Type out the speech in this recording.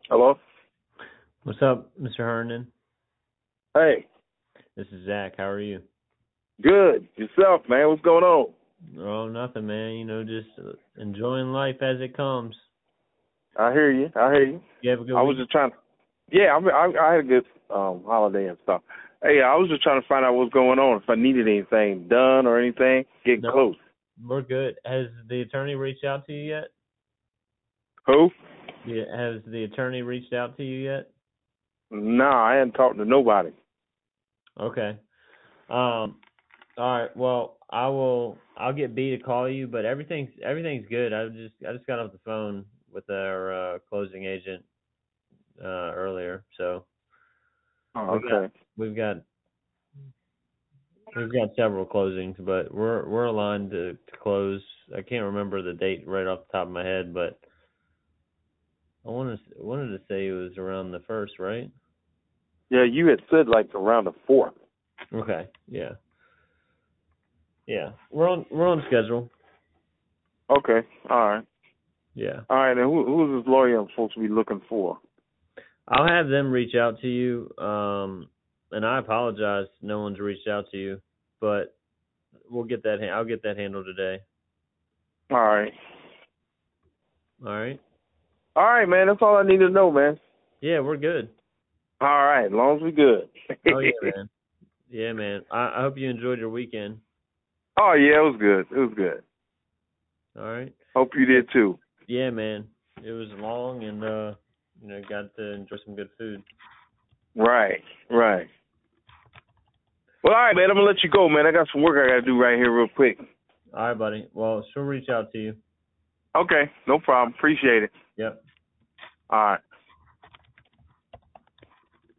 Hello? What's up, Mr. Herndon? Hey, This is Zach. How are you? good. Yourself, man. What's going on? Oh, nothing, man. Just enjoying life as it comes. I hear you. You have a good I was week? just trying to, yeah, I had a good holiday and stuff. Hey, I was just trying to find out what's going on, if I needed anything done or anything. Getting No, close. we're good. Has the attorney reached out to you yet? Who? Yeah, has the attorney reached out to you yet? Nah, I hadn't talked to nobody. Okay. All right. Well, I'll get B to call you, but everything's good. I just got off the phone with our closing agent earlier, so Oh, we got okay. we've got We've got several closings, but we're aligned to close. I can't remember the date right off the top of my head, but I wanted to say it was around the first, right? Yeah, you had said like around the 4th. Okay, yeah, yeah. We're on schedule. Okay, all right. Yeah, All right, and who's this lawyer I'm supposed to be looking for? I'll have them reach out to you. And I apologize, no one's reached out to you, but we'll get that. I'll get that handled today. All right. All right. All right, man. That's all I need to know, man. Yeah, we're good. All right, as long as we good. Oh yeah, man. Yeah, man. I hope you enjoyed your weekend. Oh, yeah, it was good. It was good. All right. Hope you did too. Yeah, man. It was long and got to enjoy some good food. Right, right. Well, all right, man. I'm gonna let you go, man. I got some work I gotta do right here, real quick. All right, buddy. Well, she'll reach out to you. Okay, no problem. Appreciate it. Yep. All right.